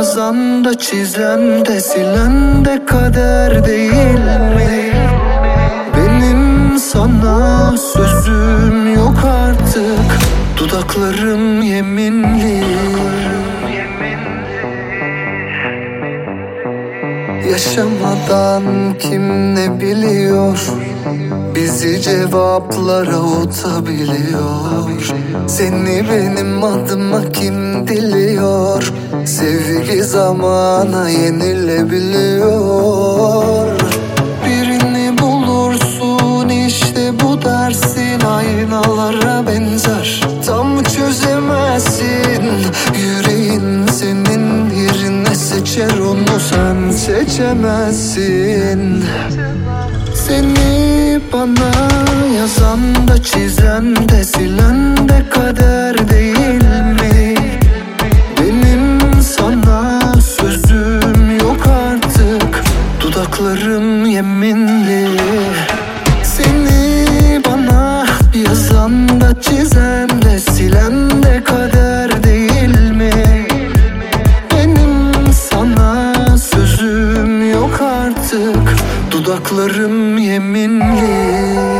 yazan da çizen de silen de kader değil mi? Benim sana sözüm yok artık, dudaklarım yeminli. Yaşamadan kim ne biliyor, bizi cevaplara avutabiliyor. Seni benim adıma kim diliyor, sevgi zamana yenilebiliyor. Birini bulursun işte bu dersin, aynalara benzer, tam çözemezsin. Yüreğin senin yerine seçer, onu sen seçemezsin. Seni bana yazan da çizen de silen de kader değil mi? Benim sana sözüm yok artık, dudaklarım yeminli. Seni bana yazan da çizen de silen de kader değil mi? Benim sana sözüm yok artık, dudaklarım yeminli.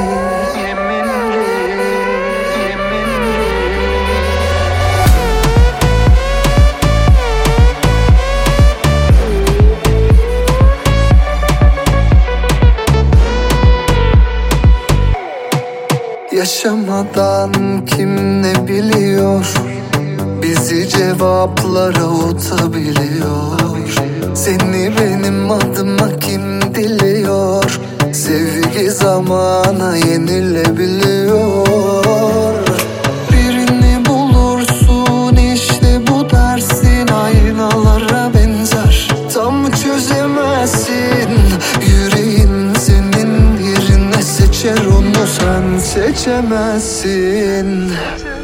Yaşamadan kim ne biliyor, bizi cevaplara avutabiliyor. Seni benim adıma kim diliyor, sevgi zamana yenilebiliyor. Birini bulursun işte bu dersin, aynalara benzer, tam çözemezsin. Yüreğin senin yerine seçer, onu sen seçemezsin.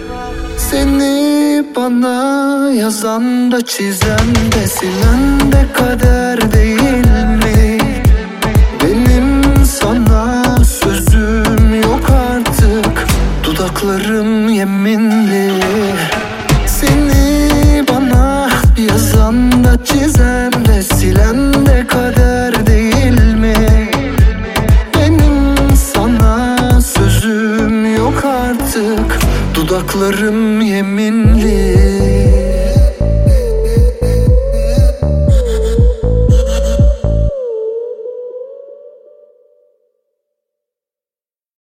Seni bana yazan da çizen de silen de kader değil mi? Benim sana sözüm yok artık, dudaklarım yeminli. Seni bana yazan da çizen de silen de kader değil mi? Benim sana sözüm yok artık, dudaklarım yeminli.